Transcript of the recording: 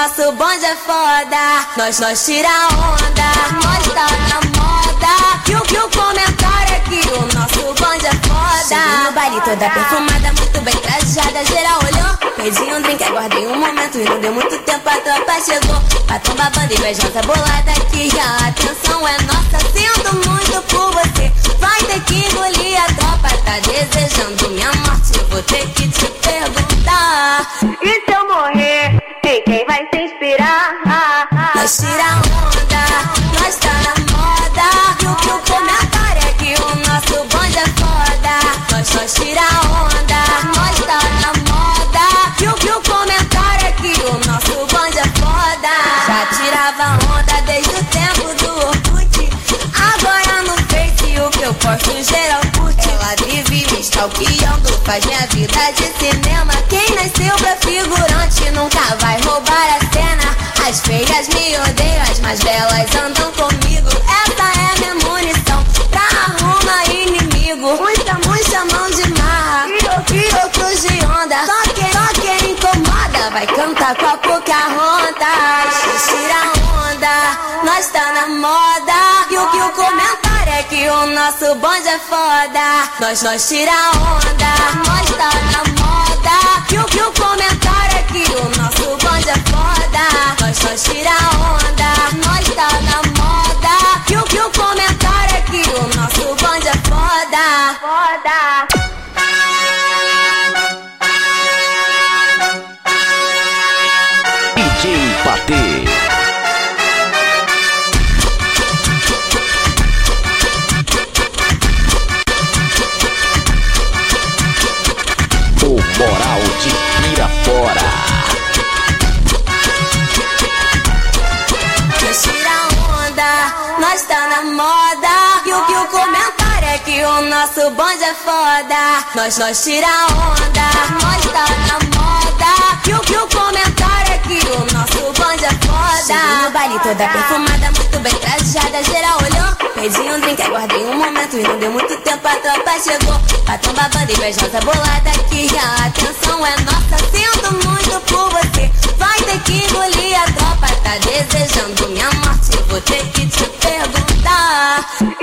nosso bonde é foda. Nós tira onda, nós tá na moda. E o comentário é que o nosso bonde é foda. Cheguei no baile toda perfumada, muito bem trajada, geral olhou. Pedi um drink, aguardei um momento e não deu muito tempo, a tropa chegou. Batom babando, invejosa bolada aqui, a atenção é nossa. Sinto muito por você, vai ter que engolir, a tropa tá desejando minha morte. Vou ter que te perguntar, e se eu morrer, em quem vai se inspirar? Nós tira onda, nós tá na moda. E o comentário é que o nosso bonde é foda. Nós tira onda, nós tá na moda. E o comentário é que o nosso bonde é foda. Já tirava onda desde o tempo do Orkut. Agora no Face o que eu posto geral curte. Ela vive me stalkeando, faz minha vida de cinema. Quem nasceu pra figurante nunca vai roubar a cena. As feias me odeiam, as mais belas andam comigo. Essa é minha munição pra arrumar inimigo. Muita mão de marra e outros de onda. Só quem incomoda vai cantar com a Pocahontas. Tira onda, nós tá na moda. E o comentário é que o nosso bonde é foda. Nós tira onda, nós tá na moda. E o comentário é que o nosso bonde é foda. Nós tira onda, nós tá na moda. E o comentário é que o nosso bonde é foda. Foda. DJ Patê. O moral de Pirapora. Nós tira onda, nós tá na moda. E o comentário é que o nosso bonde é foda. Nós tira onda, nós tá na moda. E o comentário é que o nosso bonde é foda. Cheguei no baile toda perfumada, muito bem trajada, geral olhou. Pedi um drink, aguardei um momento e não deu muito tempo, a tropa chegou. Batom babando, invejosa bolada aqui, a atenção é nossa. Sinto muito por você, vai ter que engolir, a tropa tá desejando minha morte. Vou ter que te perguntar,